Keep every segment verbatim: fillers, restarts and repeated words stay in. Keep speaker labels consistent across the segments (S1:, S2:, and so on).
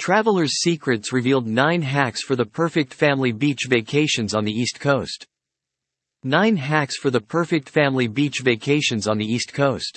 S1: Traveler's Secrets revealed nine hacks for the perfect family beach vacations on the East Coast. nine hacks for the perfect family beach vacations on the East Coast.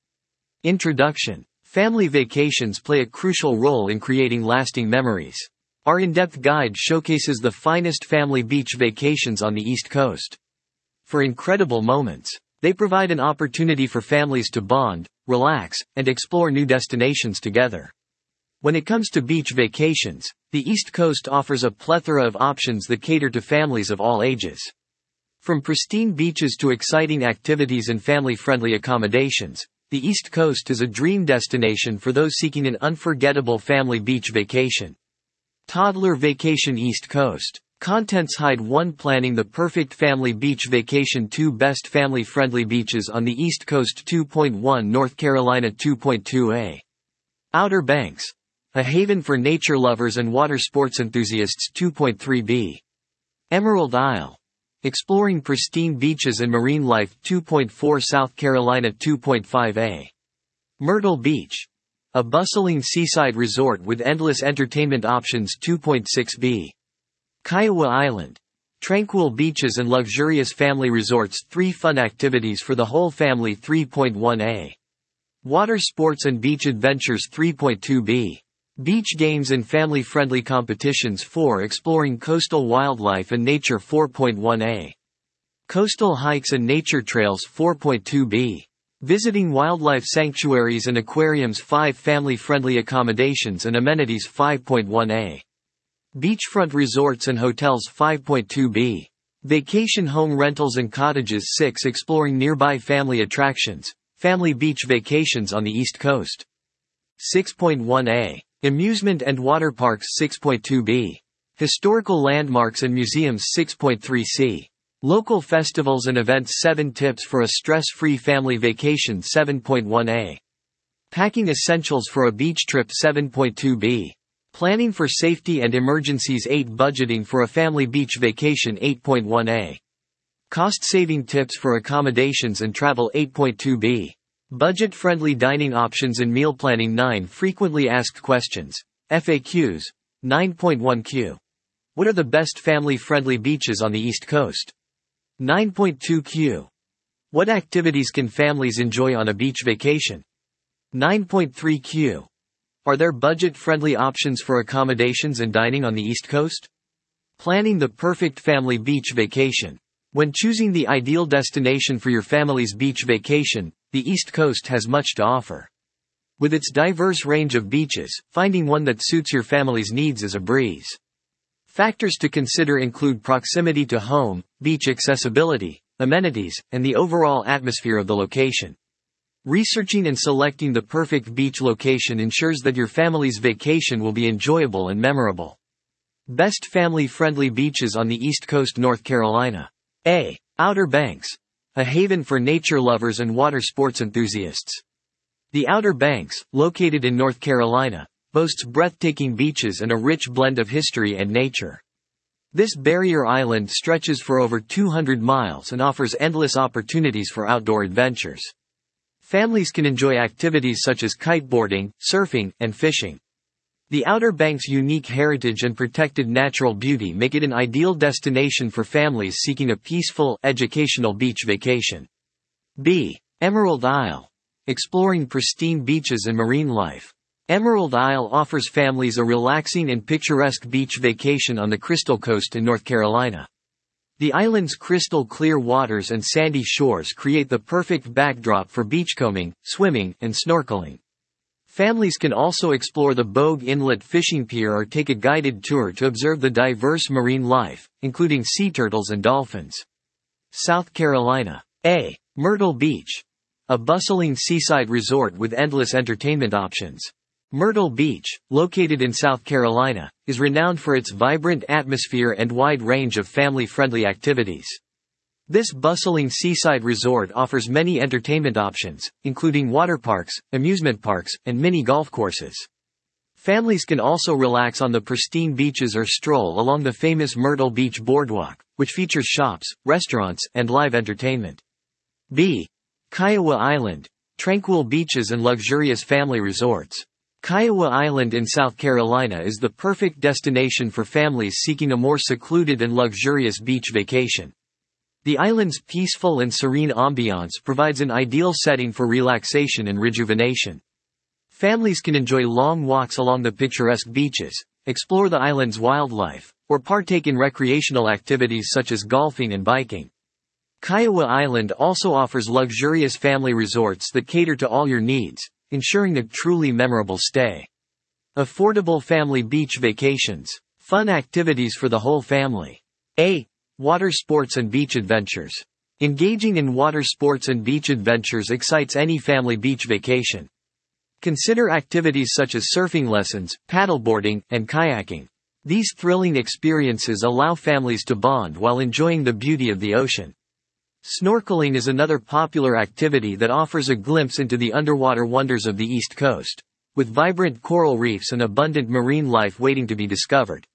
S1: Introduction. Family vacations play a crucial role in creating lasting memories. Our in-depth guide showcases the finest family beach vacations on the East Coast. For incredible moments, they provide an opportunity for families to bond, relax, and explore new destinations together. When it comes to beach vacations, the East Coast offers a plethora of options that cater to families of all ages. From pristine beaches to exciting activities and family-friendly accommodations, the East Coast is a dream destination for those seeking an unforgettable family beach vacation. Toddler Vacation East Coast. Contents Hide one Planning the perfect family beach vacation. Two best family-friendly beaches on the East Coast. two point one North Carolina. two point two A. Outer Banks. A haven for nature lovers and water sports enthusiasts. two point three B. Emerald Isle. Exploring pristine beaches and marine life. two point four South Carolina. two point five A. Myrtle Beach. A bustling seaside resort with endless entertainment options. two point six B. Kiowa Island. Tranquil beaches and luxurious family resorts. Three fun activities for the whole family. three point one A. Water sports and beach adventures. three point two B. Beach games and family-friendly competitions. four Exploring coastal wildlife and nature. four point one A. Coastal hikes and nature trails. four point two B. Visiting wildlife sanctuaries and aquariums. five Family-friendly accommodations and amenities. five point one A. Beachfront resorts and hotels. five point two B. Vacation home rentals and cottages. six Exploring nearby family attractions. Family beach vacations on the East Coast. six point one A. Amusement and water parks. six point two B. Historical landmarks and museums. six point three C. Local festivals and events. seven Tips for a stress-free family vacation. seven point one A. Packing essentials for a beach trip. seven point two B. Planning for safety and emergencies. eight Budgeting for a family beach vacation. eight point one A. Cost-saving tips for accommodations and travel. eight point two B. Budget-friendly dining options and meal planning. nine Frequently asked questions. F A Qs. nine point one Q. What are the best family-friendly beaches on the East Coast? nine point two Q. What activities can families enjoy on a beach vacation? nine point three Q. Are there budget-friendly options for accommodations and dining on the East Coast? Planning the perfect family beach vacation. When choosing the ideal destination for your family's beach vacation, the East Coast has much to offer. With its diverse range of beaches, finding one that suits your family's needs is a breeze. Factors to consider include proximity to home, beach accessibility, amenities, and the overall atmosphere of the location. Researching and selecting the perfect beach location ensures that your family's vacation will be enjoyable and memorable. Best family-friendly beaches on the East Coast. North Carolina. A. Outer Banks. A haven for nature lovers and water sports enthusiasts. The Outer Banks, located in North Carolina, boasts breathtaking beaches and a rich blend of history and nature. This barrier island stretches for over two hundred miles and offers endless opportunities for outdoor adventures. Families can enjoy activities such as kiteboarding, surfing, and fishing. The Outer Banks' unique heritage and protected natural beauty make it an ideal destination for families seeking a peaceful, educational beach vacation. B. Emerald Isle. Exploring pristine beaches and marine life. Emerald Isle offers families a relaxing and picturesque beach vacation on the Crystal Coast in North Carolina. The island's crystal clear waters and sandy shores create the perfect backdrop for beachcombing, swimming, and snorkeling. Families can also explore the Bogue Inlet fishing pier or take a guided tour to observe the diverse marine life, including sea turtles and dolphins. South Carolina. A. Myrtle Beach. A bustling seaside resort with endless entertainment options. Myrtle Beach, located in South Carolina, is renowned for its vibrant atmosphere and wide range of family-friendly activities. This bustling seaside resort offers many entertainment options, including water parks, amusement parks, and mini golf courses. Families can also relax on the pristine beaches or stroll along the famous Myrtle Beach Boardwalk, which features shops, restaurants, and live entertainment. B. Kiowa Island. Tranquil beaches and luxurious family resorts. Kiowa Island in South Carolina is the perfect destination for families seeking a more secluded and luxurious beach vacation. The island's peaceful and serene ambiance provides an ideal setting for relaxation and rejuvenation. Families can enjoy long walks along the picturesque beaches, explore the island's wildlife, or partake in recreational activities such as golfing and biking. Kiowa Island also offers luxurious family resorts that cater to all your needs, ensuring a truly memorable stay. Affordable family beach vacations. Fun activities for the whole family. A. Water sports and beach adventures. Engaging in water sports and beach adventures excites any family beach vacation. Consider activities such as surfing lessons, paddleboarding, and kayaking. These thrilling experiences allow families to bond while enjoying the beauty of the ocean. Snorkeling is another popular activity that offers a glimpse into the underwater wonders of the East Coast, with vibrant coral reefs and abundant marine life waiting to be discovered.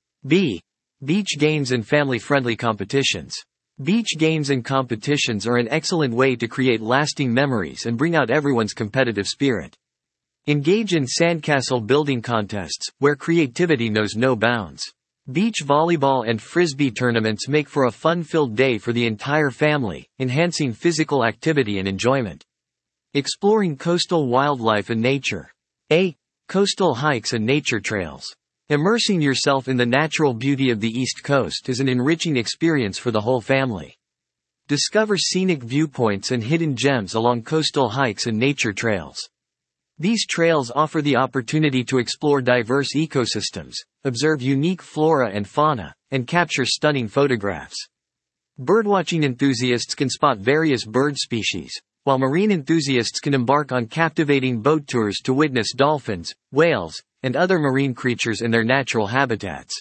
S1: B. Beach games and family-friendly competitions. Beach games and competitions are an excellent way to create lasting memories and bring out everyone's competitive spirit. Engage in sandcastle building contests, where creativity knows no bounds. Beach volleyball and frisbee tournaments make for a fun-filled day for the entire family, enhancing physical activity and enjoyment. Exploring coastal wildlife and nature. A. Coastal hikes and nature trails. Immersing yourself in the natural beauty of the East Coast is an enriching experience for the whole family. Discover scenic viewpoints and hidden gems along coastal hikes and nature trails. These trails offer the opportunity to explore diverse ecosystems, observe unique flora and fauna, and capture stunning photographs. Birdwatching enthusiasts can spot various bird species, while marine enthusiasts can embark on captivating boat tours to witness dolphins, whales, and other marine creatures in their natural habitats.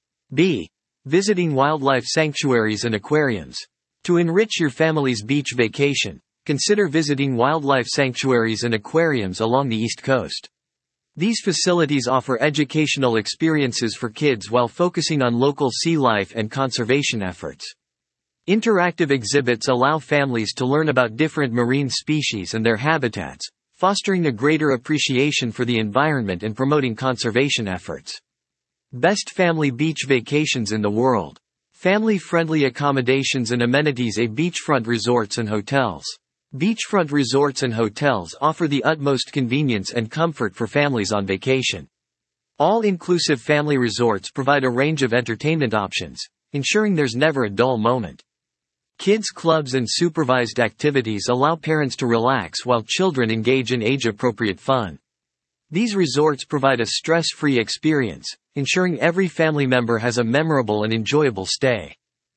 S1: B. Visiting wildlife sanctuaries and aquariums. To enrich your family's beach vacation, consider visiting wildlife sanctuaries and aquariums along the East Coast. These facilities offer educational experiences for kids while focusing on local sea life and conservation efforts. Interactive exhibits allow families to learn about different marine species and their habitats, fostering a greater appreciation for the environment and promoting conservation efforts. Best family beach vacations in the world. Family-friendly accommodations and amenities. A beachfront resorts and hotels. Beachfront resorts and hotels offer the utmost convenience and comfort for families on vacation. All-inclusive family resorts provide a range of entertainment options, ensuring there's never a dull moment. Kids clubs and supervised activities allow parents to relax while children engage in age-appropriate fun. These resorts provide a stress-free experience, ensuring every family member has a memorable and enjoyable stay.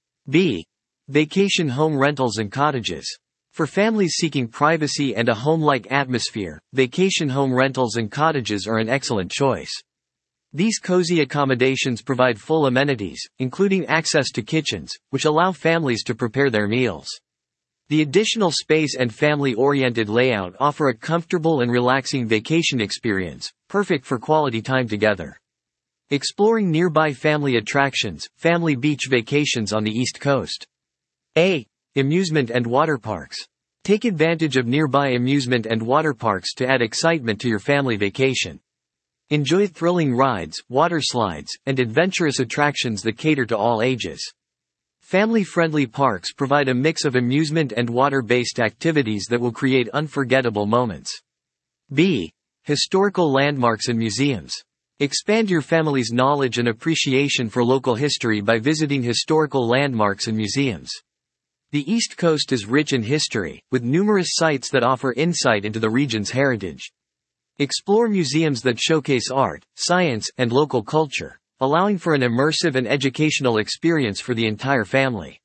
S1: B. Vacation home rentals and cottages. For families seeking privacy and a home-like atmosphere, vacation home rentals and cottages are an excellent choice. These cozy accommodations provide full amenities, including access to kitchens, which allow families to prepare their meals. The additional space and family-oriented layout offer a comfortable and relaxing vacation experience, perfect for quality time together. Exploring nearby family attractions, family beach vacations on the East Coast. A. Amusement and water parks. Take advantage of nearby amusement and water parks to add excitement to your family vacation. Enjoy thrilling rides, water slides, and adventurous attractions that cater to all ages. Family-friendly parks provide a mix of amusement and water-based activities that will create unforgettable moments. B. Historical landmarks and museums. Expand your family's knowledge and appreciation for local history by visiting historical landmarks and museums. The East Coast is rich in history, with numerous sites that offer insight into the region's heritage. Explore museums that showcase art, science, and local culture, allowing for an immersive and educational experience for the entire family.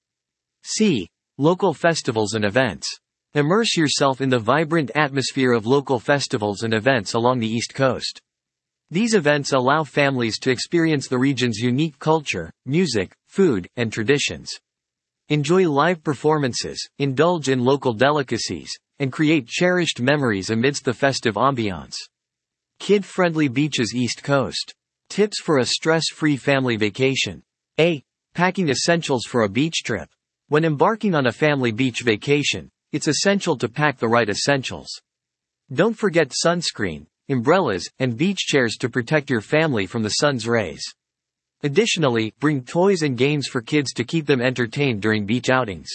S1: C. Local festivals and events. Immerse yourself in the vibrant atmosphere of local festivals and events along the East Coast. These events allow families to experience the region's unique culture, music, food, and traditions. Enjoy live performances, indulge in local delicacies, and create cherished memories amidst the festive ambiance. Kid-friendly beaches. East Coast. Tips for a stress-free family vacation. A. Packing essentials for a beach trip. When embarking on a family beach vacation, it's essential to pack the right essentials. Don't forget sunscreen, umbrellas, and beach chairs to protect your family from the sun's rays. Additionally, bring toys and games for kids to keep them entertained during beach outings.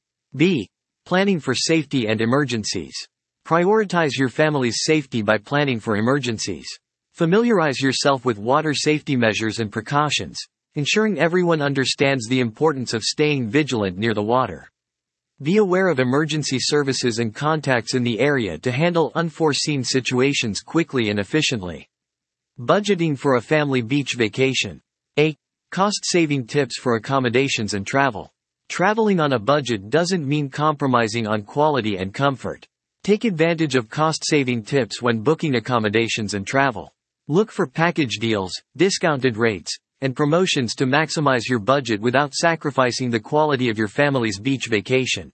S1: B. Planning for safety and emergencies. Prioritize your family's safety by planning for emergencies. Familiarize yourself with water safety measures and precautions, ensuring everyone understands the importance of staying vigilant near the water. Be aware of emergency services and contacts in the area to handle unforeseen situations quickly and efficiently. Budgeting for a family beach vacation. A. Cost-saving tips for accommodations and travel. Traveling on a budget doesn't mean compromising on quality and comfort. Take advantage of cost-saving tips when booking accommodations and travel. Look for package deals, discounted rates, and promotions to maximize your budget without sacrificing the quality of your family's beach vacation.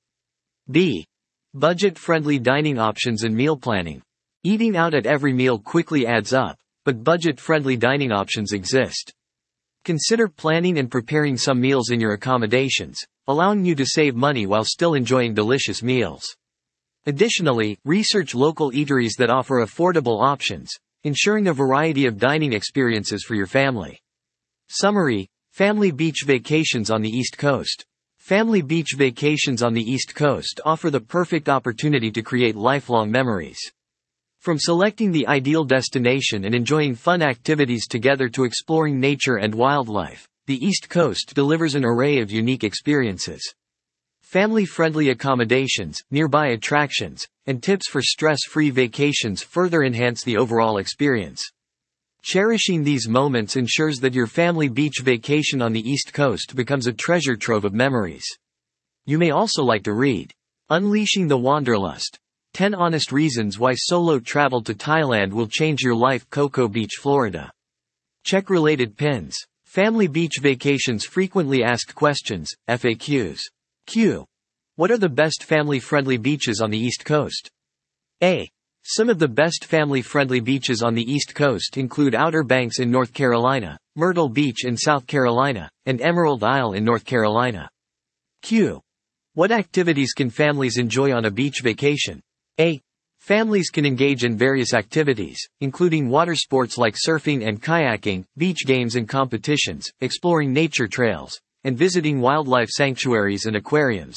S1: B. Budget-friendly dining options and meal planning. Eating out at every meal quickly adds up, but budget-friendly dining options exist. Consider planning and preparing some meals in your accommodations, allowing you to save money while still enjoying delicious meals. Additionally, research local eateries that offer affordable options, ensuring a variety of dining experiences for your family. Summary: Family beach vacations on the East Coast. Family beach vacations on the East Coast offer the perfect opportunity to create lifelong memories. From selecting the ideal destination and enjoying fun activities together to exploring nature and wildlife, the East Coast delivers an array of unique experiences. Family-friendly accommodations, nearby attractions, and tips for stress-free vacations further enhance the overall experience. Cherishing these moments ensures that your family beach vacation on the East Coast becomes a treasure trove of memories. You may also like to read Unleashing the Wanderlust: ten Honest Reasons Why Solo Travel to Thailand Will Change Your Life, Cocoa Beach, Florida. Check related pins. Family beach vacations frequently asked questions, F A Qs. Q. What are the best family-friendly beaches on the East Coast? A. Some of the best family-friendly beaches on the East Coast include Outer Banks in North Carolina, Myrtle Beach in South Carolina, and Emerald Isle in North Carolina. Q. What activities can families enjoy on a beach vacation? A. Families can engage in various activities, including water sports like surfing and kayaking, beach games and competitions, exploring nature trails, and visiting wildlife sanctuaries and aquariums.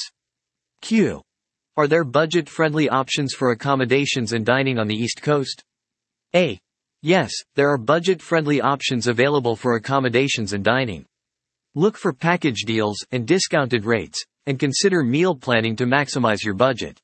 S1: Q. Are there budget-friendly options for accommodations and dining on the East Coast? A. Yes, there are budget-friendly options available for accommodations and dining. Look for package deals and discounted rates, and consider meal planning to maximize your budget.